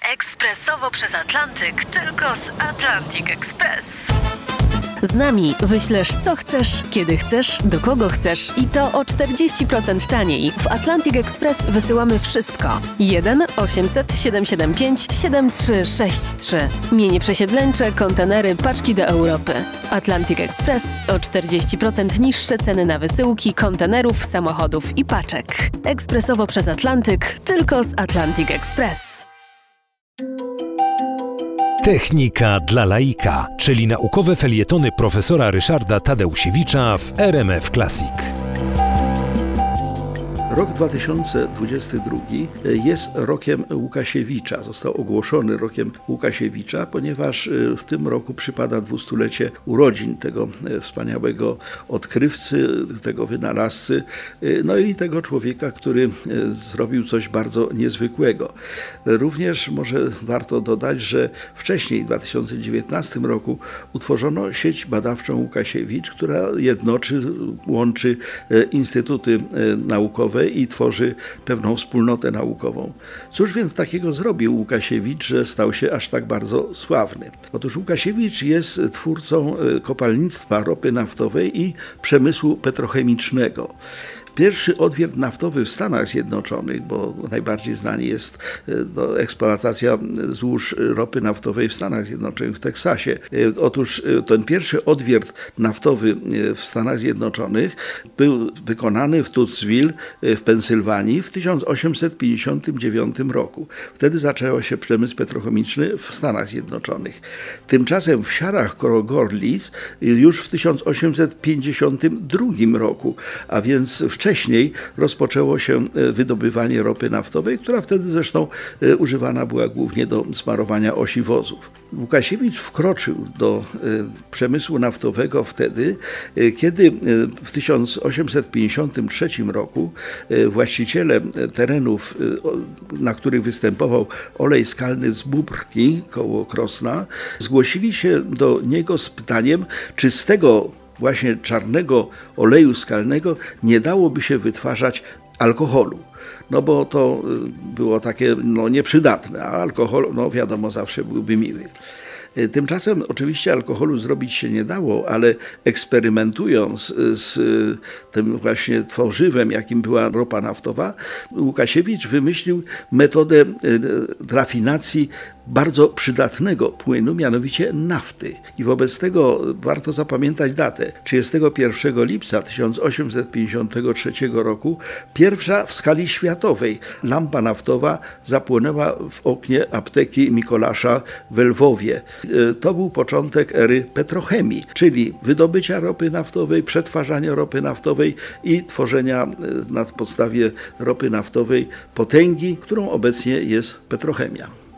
Ekspresowo przez Atlantyk, tylko z Atlantic Express. Z nami wyślesz co chcesz, kiedy chcesz, do kogo chcesz i to o 40% taniej. W Atlantic Express wysyłamy wszystko. 1 800 775 7363. Mienie przesiedleńcze, kontenery, paczki do Europy. Atlantic Express o 40% niższe ceny na wysyłki kontenerów, samochodów i paczek. Ekspresowo przez Atlantyk, tylko z Atlantic Express. Technika dla laika, czyli naukowe felietony profesora Ryszarda Tadeusiewicza w RMF Classic. Rok 2022 jest rokiem Łukasiewicza. Został ogłoszony rokiem Łukasiewicza, ponieważ w tym roku przypada 200-lecie urodzin tego wspaniałego odkrywcy, tego wynalazcy, no i tego człowieka, który zrobił coś bardzo niezwykłego. Również może warto dodać, że wcześniej, w 2019 roku, utworzono sieć badawczą Łukasiewicz, która łączy instytuty naukowe i tworzy pewną wspólnotę naukową. Cóż więc takiego zrobił Łukasiewicz, że stał się aż tak bardzo sławny? Otóż Łukasiewicz jest twórcą kopalnictwa ropy naftowej i przemysłu petrochemicznego. Pierwszy odwiert naftowy w Stanach Zjednoczonych, bo najbardziej znany jest eksploatacja złóż ropy naftowej w Stanach Zjednoczonych, w Teksasie. Otóż ten pierwszy odwiert naftowy w Stanach Zjednoczonych był wykonany w Tutsville w Pensylwanii w 1859 roku. Wtedy zaczął się przemysł petrochemiczny w Stanach Zjednoczonych. Tymczasem w Siarach koło Gorlic już w 1852 roku, a więc wcześniej rozpoczęło się wydobywanie ropy naftowej, która wtedy zresztą używana była głównie do smarowania osi wozów. Łukasiewicz wkroczył do przemysłu naftowego wtedy, kiedy w 1853 roku właściciele terenów, na których występował olej skalny z Bóbrki koło Krosna, zgłosili się do niego z pytaniem, czy z tego właśnie czarnego oleju skalnego nie dałoby się wytwarzać alkoholu. No bo to było takie nieprzydatne, a alkohol, wiadomo, zawsze byłby miły. Tymczasem oczywiście alkoholu zrobić się nie dało, ale eksperymentując z tym właśnie tworzywem, jakim była ropa naftowa, Łukasiewicz wymyślił metodę rafinacji bardzo przydatnego płynu, mianowicie nafty. I wobec tego warto zapamiętać datę. 31 lipca 1853 roku pierwsza w skali światowej lampa naftowa zapłonęła w oknie apteki Mikolasza w Lwowie. To był początek ery petrochemii, czyli wydobycia ropy naftowej, przetwarzania ropy naftowej i tworzenia na podstawie ropy naftowej potęgi, którą obecnie jest petrochemia.